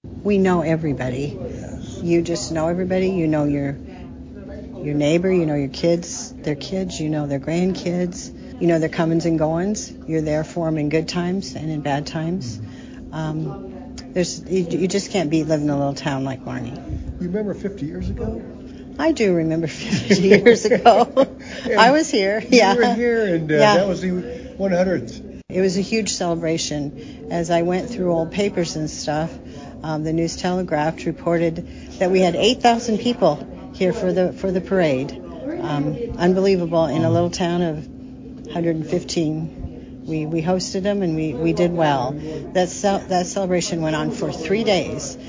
We know everybody. You just know everybody. You know your neighbor. You know your kids, their kids. You know their grandkids. You know their comings and goings. You're there for them in good times and in bad times. You just can't beat living in a little town like Marnie. You remember 50 years ago? I do remember 50 years ago. I was here. You were here, and that was the 100th. It was a huge celebration. As I went through old papers and stuff, the News Telegraph reported that we had 8,000 people here for the parade. Unbelievable. In a little town of 115. We hosted them, and we did well. That celebration went on for 3 days.